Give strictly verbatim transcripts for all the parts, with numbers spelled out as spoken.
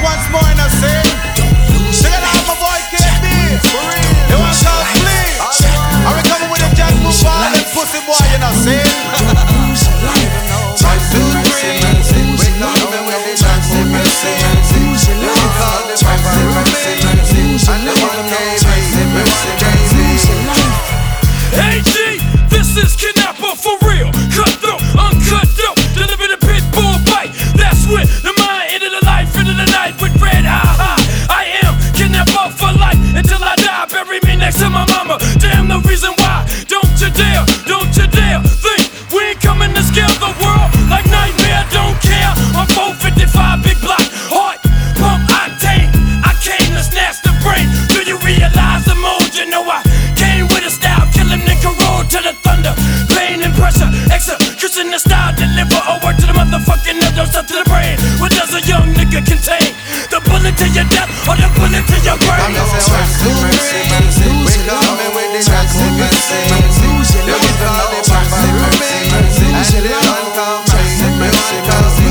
once more in a scene. Check it out, my boy K B. They want to flee. Are we coming with a jack move all them pussy boy, you know, see? One, two, three. Wake up and when they dance, say mercy, mercy. They call the mercy, mercy, mercy. And they want to mercy, mercy, mercy. Hey G, this is Kidnapper for real. Cutthroat, uncut dope, deliver the pit bull bite. That's when the mind into the life, into the night with red eye high. I am Kidnapper for life until I die. Bury me next to my mama. Damn the reason why. Don't you dare, don't you dare think we ain't coming to scare the world like Nightmare. Don't care. I'm four fifty-five, big block, heart pump octane. I came to snatch the brain. Do you realize the mode? You know I came with a style, killing nigga roll to the thunder. Pain and pressure, execution the style, deliver a word to the motherfucking nerves up to the brain. What does a young nigga contain? The bullet to your death or the bullet to your brain? I'm just saying, mercy, mercy, mercy. Wake up and when they dance, say mercy, mercy. They want to know the mercy, mercy, mercy. And they don't come mercy, mercy, mercy.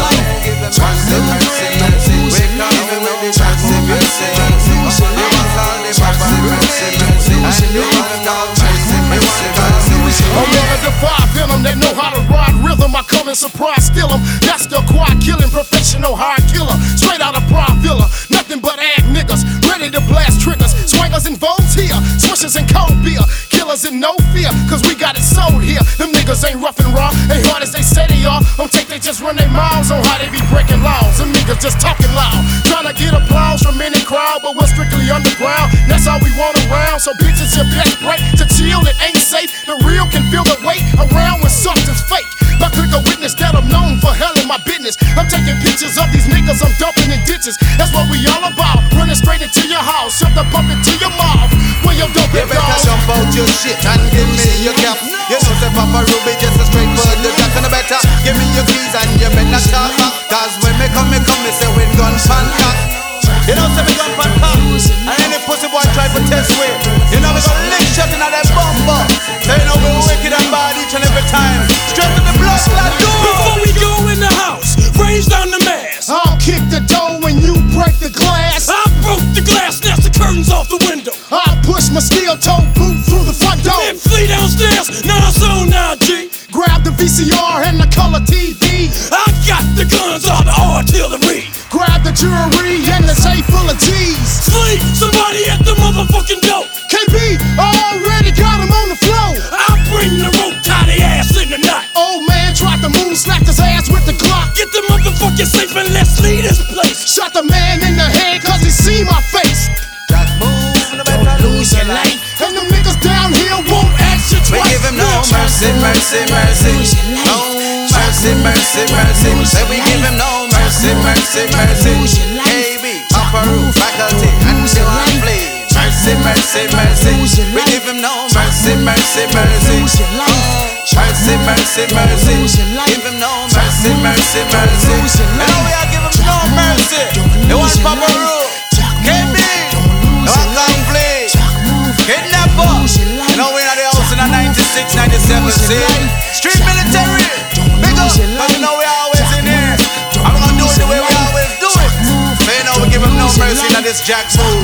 Mercy, mercy, mercy. Wake up and when they dance, say mercy, mercy. They want to know the mercy, mercy, mercy. And they want to know mercy, mercy, mercy. I'm one of the five venom, they know how to ride rhythm. I come in surprise, steal them. That's the quad killing, professional hard killer. Straight out of Prime Villa, nothing but ag niggas, ready to blast triggers. Swingers and votes here, swishers and cold beer. Killers in no fear, cause we got it sold here. Them niggas ain't rough and raw, ain't hard as they say they are. Don't take they just run their mouths on how they be breaking laws. Them niggas just talking loud, trying to get applause from any crowd, but we're strictly underground. That's all we want around, so bitches your best break to chill, it ain't safe. The real can feel the weight around when something's fake. But click a witness that I'm known for hell in my business. I'm taking pictures of these niggas I'm dumping in ditches. That's what we all about. Running straight into your house, shove the pump into your mouth. When your dope you better jump out your shit and give me your cap. You know say Papa Ruby just a straight for the jack. And better give me your keys and you better talk back. Cause when me come, me come, me say with gun pan cock. You know say me gun pan cock. And any pussy boy try to test me. You know me gonna lick shot in that bumper. So you know we wicked and bad each and every time. Straight to the blood clot door. Before we go in the house, raise down the mask. I'll kick the door when you break the glass. I broke the glass, snatch the curtains off the window. I'll push my steel toe boot through the front door. And flee downstairs, now it's on now, G. Grab the V C R and the color T V. I got the guns, all the artillery. Grab the jewelry and the safe full of G's. Sleep, somebody at the motherfucking door. K B, already got him on the floor. I bring the rope, tie the ass in the knot. Old man tried to move, slapped his ass with the Glock. Get the motherfucking safe and let's leave this place. Shot the man in the head cause he see my face. Jack move, no better lose your life. And them niggas down here won't ask you twice. We give him no mercy, mercy, mercy. No mercy, mercy, mercy. Say we give him no mercy, mercy, mercy. K B, upper roof, faculty, and the one play. Mercy, mercy, mercy. We give him no mercy, mercy, mercy. Mercy, mercy, mercy. Give him no mercy, mercy, mercy. Now we are give him no mercy. They want Papa Roo, K B, they want conflict, Kidnapper. You know we're at the house in a ninety-six, ninety-seven, see? Street military, big up, but you know we always in here. I'm gonna do it the way we always do it. So you know we give him no mercy in this Jack move.